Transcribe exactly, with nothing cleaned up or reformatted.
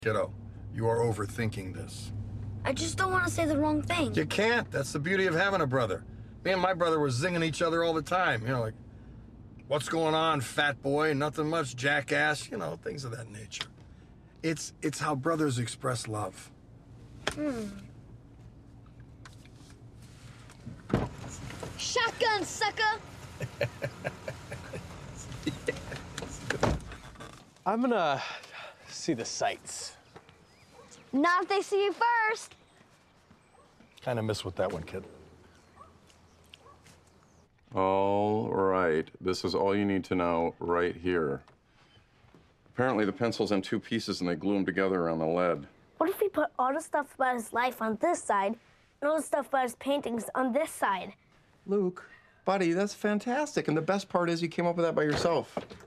Kiddo, you are overthinking this. I just don't want to say the wrong thing. You can't. That's the beauty of having a brother. Me and my brother were zinging each other all the time. You know, like, what's going on, fat boy? Nothing much, jackass. You know, things of that nature. It's it's how brothers express love. Hmm. Shotgun, sucker! I'm gonna see the sights. Not if they see you first. Kind of miss with that one, kid. All right, this is all you need to know right here. Apparently the pencil's in two pieces and they glue them together around the lead. What if we put all the stuff about his life on this side and all the stuff about his paintings on this side? Luke, buddy, that's fantastic. And the best part is you came up with that by yourself.